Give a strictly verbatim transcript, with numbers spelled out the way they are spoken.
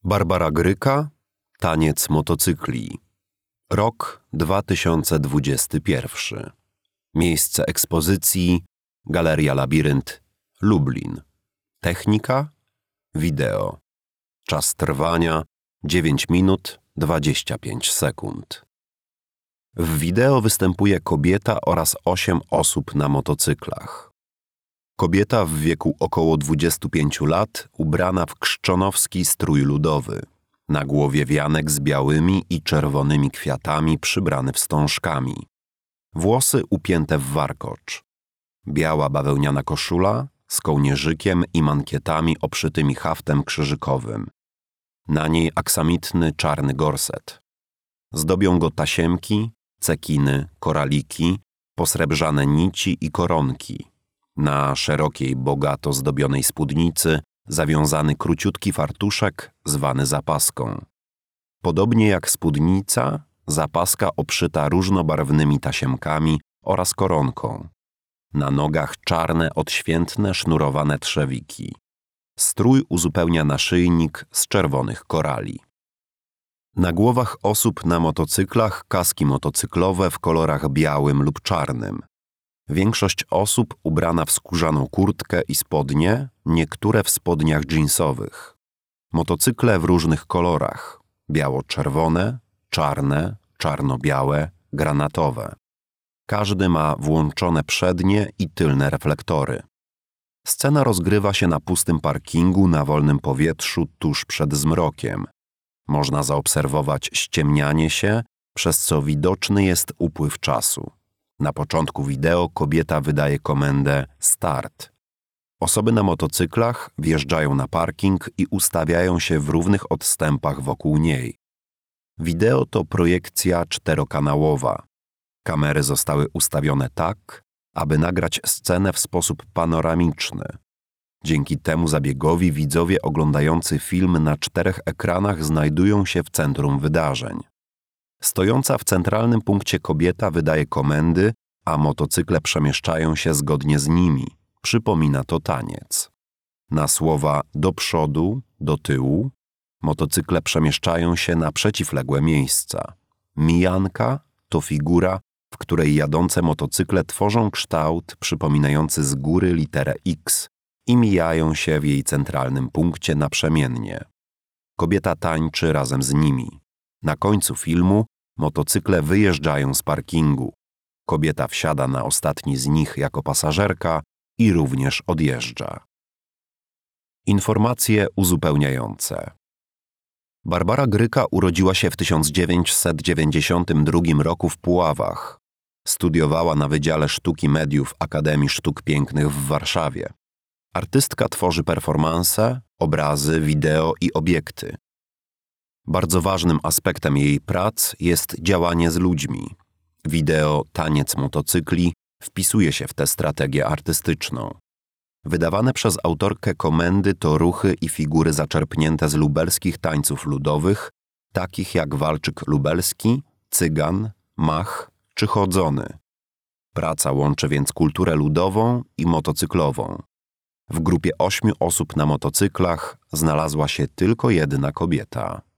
Barbara Gryka, Taniec motocykli. Rok dwa tysiące dwudziesty pierwszy. Miejsce ekspozycji Galeria Labirynt, Lublin. Technika wideo. Czas trwania dziewięć minut dwadzieścia pięć sekund. W wideo występuje kobieta oraz osiem osób na motocyklach. Kobieta w wieku około dwudziestu pięciu lat, ubrana w krzczonowski strój ludowy. Na głowie wianek z białymi i czerwonymi kwiatami przybrany wstążkami. Włosy upięte w warkocz. Biała bawełniana koszula z kołnierzykiem i mankietami obszytymi haftem krzyżykowym. Na niej aksamitny czarny gorset. Zdobią go tasiemki, cekiny, koraliki, posrebrzane nici i koronki. Na szerokiej, bogato zdobionej spódnicy zawiązany króciutki fartuszek zwany zapaską. Podobnie jak spódnica, zapaska obszyta różnobarwnymi tasiemkami oraz koronką. Na nogach czarne, odświętne, sznurowane trzewiki. Strój uzupełnia naszyjnik z czerwonych korali. Na głowach osób na motocyklach kaski motocyklowe w kolorach białym lub czarnym. Większość osób ubrana w skórzaną kurtkę i spodnie, niektóre w spodniach dżinsowych. Motocykle w różnych kolorach: biało-czerwone, czarne, czarno-białe, granatowe. Każdy ma włączone przednie i tylne reflektory. Scena rozgrywa się na pustym parkingu na wolnym powietrzu tuż przed zmrokiem. Można zaobserwować ściemnianie się, przez co widoczny jest upływ czasu. Na początku wideo kobieta wydaje komendę start. Osoby na motocyklach wjeżdżają na parking i ustawiają się w równych odstępach wokół niej. Wideo to projekcja czterokanałowa. Kamery zostały ustawione tak, aby nagrać scenę w sposób panoramiczny. Dzięki temu zabiegowi widzowie oglądający film na czterech ekranach znajdują się w centrum wydarzeń. Stojąca w centralnym punkcie kobieta wydaje komendy, a motocykle przemieszczają się zgodnie z nimi. Przypomina to taniec. Na słowa do przodu, do tyłu, motocykle przemieszczają się na przeciwległe miejsca. Mijanka to figura, w której jadące motocykle tworzą kształt przypominający z góry literę X i mijają się w jej centralnym punkcie naprzemiennie. Kobieta tańczy razem z nimi. Na końcu filmu motocykle wyjeżdżają z parkingu. Kobieta wsiada na ostatni z nich jako pasażerka i również odjeżdża. Informacje uzupełniające. Barbara Gryka urodziła się w tysiąc dziewięćset dziewięćdziesiątym drugim roku w Puławach. Studiowała na Wydziale Sztuki Mediów Akademii Sztuk Pięknych w Warszawie. Artystka tworzy performanse, obrazy, wideo i obiekty. Bardzo ważnym aspektem jej prac jest działanie z ludźmi. Wideo Taniec motocykli wpisuje się w tę strategię artystyczną. Wydawane przez autorkę komendy to ruchy i figury zaczerpnięte z lubelskich tańców ludowych, takich jak walczyk lubelski, cygan, mach czy chodzony. Praca łączy więc kulturę ludową i motocyklową. W grupie ośmiu osób na motocyklach znalazła się tylko jedna kobieta.